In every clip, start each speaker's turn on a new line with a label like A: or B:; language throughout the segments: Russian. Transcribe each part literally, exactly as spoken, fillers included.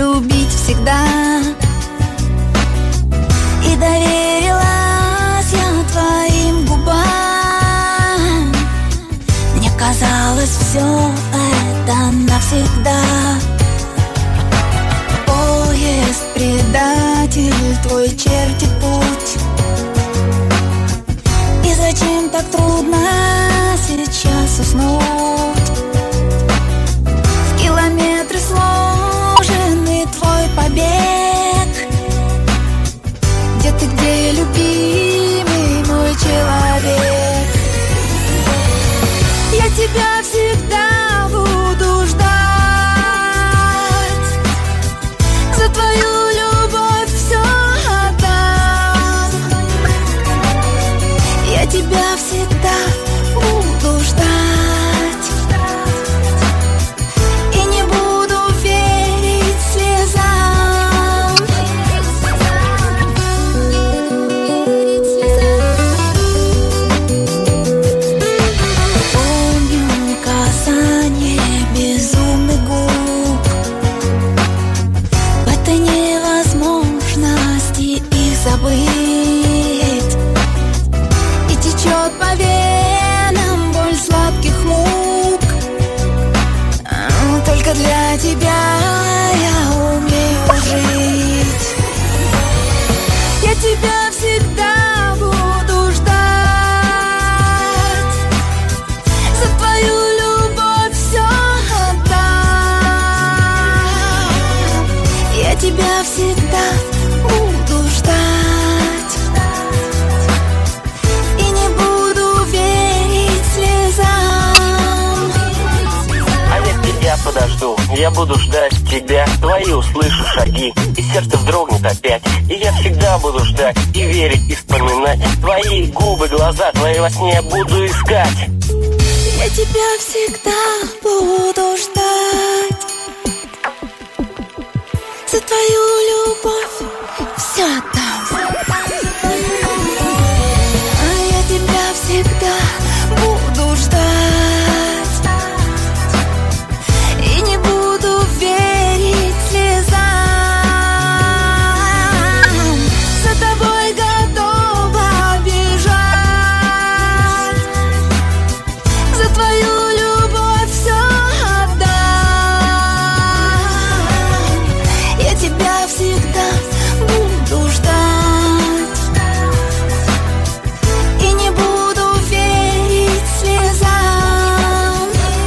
A: любить всегда. И доверилась я твоим губам. Мне казалось, все это навсегда. Поезд предатель твой чертит путь. И зачем так трудно сейчас уснуть? В километры сложенный твой побег. Где ты, где, любимый мой человек? Я тебя всегда буду ждать. За твою любовь все отдам. Я тебя всегда буду ждать. И не буду верить слезам. Помню касание безумных губ. В этой невозможности их забыть. И течет по венам боль сладких мук. Только для тебя я умею жить. Я тебя всегда буду ждать. За твою любовь все отдам. Я тебя всегда буду ждать. И не буду верить слезам.
B: А я тебя подожду, я буду ждать тебя. Твои услышу шаги, и сердце вздрогнет опять. И я всегда буду ждать, и верить, и вспоминать. Твои губы, глаза, твои во сне я буду искать.
A: Я тебя всегда буду ждать. За твою любовь все отдам. А я тебя всегда буду ждать. И не буду верить слезам. За тобой готова бежать. За твою любовь все отдам. Я тебя всегда буду ждать. И не буду верить слезам.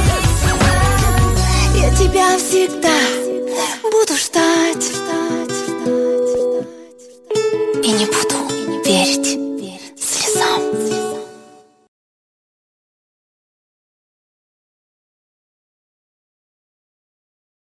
A: Я тебя всегда буду ждать. И не буду верить